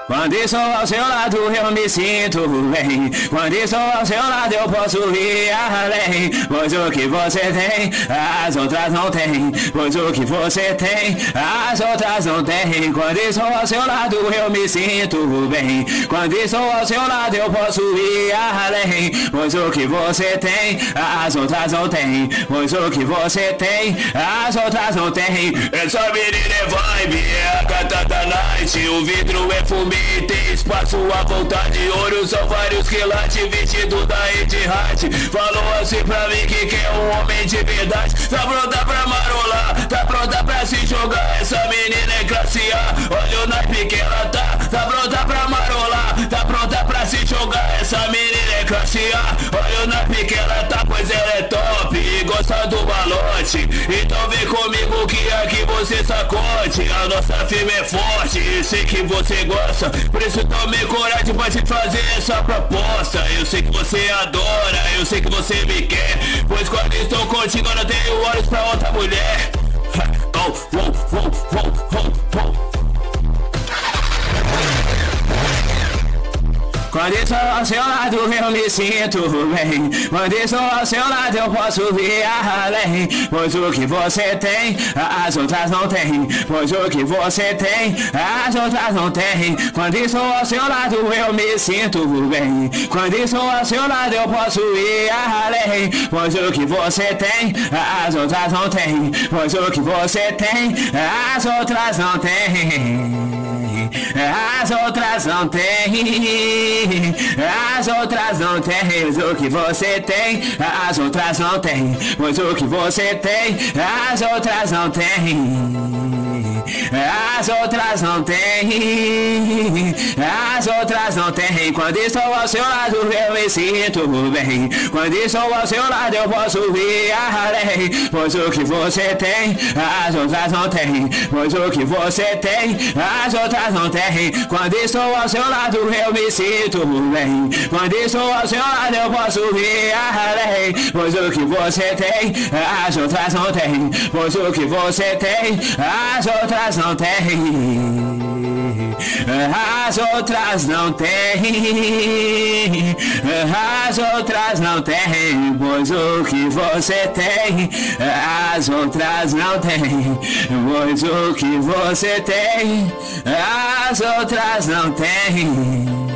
Quando estou ao seu lado eu me sinto bem. Quando estou ao seu lado eu posso ir além. Pois o que você tem, as outras não têm. Pois o que você tem, as outras não têm. Quando estou ao seu lado eu me sinto bem. Quando estou ao seu lado eu posso ir além. Pois o que você tem, as outras não têm. Pois o que você tem, as outras não têm. Essa menina é vibe, é a gata da night. O vidro é fumê, tem espaço à vontade. Ouro são vários quilates, vestido da Ed Hart. Falou assim pra mim que quer um homem de verdade. Tá pronta pra marolar, tá pronta pra se jogar. Essa menina é classe A, olha o naipe que ela tá. Tá pronta pra marolar, tá pronta pra se jogar. Essa menina é classe A, olha o naipe que ela tá. Pois ela é top e gosta do malote. Então vem comigo que aqui você sacode. A nossa firma é forte e sei que você gosta. Por isso tome coragem pra te fazer essa proposta. Eu sei que você adora, eu sei que você me quer. Pois quando estou contigo eu não tenho olhos pra outra mulher. Oh, oh, oh, oh, oh, oh. Quando estou ao seu lado eu me sinto bem. Quando estou ao seu lado eu posso ir além. Pois o que você tem, as outras não têm. Pois o que você tem, as outras não têm. Quando estou ao seu lado eu me sinto bem. Quando estou ao seu lado eu posso ir além. Pois o que você tem, as outras não têm. Pois o que você tem, as outras não têm. As outras não têm. As outras não têm. O que você tem, as outras não têm. Pois o que você tem, as outras não têm. As outras não têm. As outras não têm. Quando estou ao seu lado eu me sinto bem. Quando estou ao seu lado eu posso ir além. Pois o que você tem, as outras não têm. Pois o que você tem, as outras não têm. Quando estou ao seu lado eu me sinto bem. Quando estou ao seu lado eu posso ir além. Pois o que você tem, as outras não têm. Pois o que você tem, as outras não têm. As outras não têm. As outras não têm. Pois o que você tem, as outras não têm. Pois o que você tem, as outras não têm.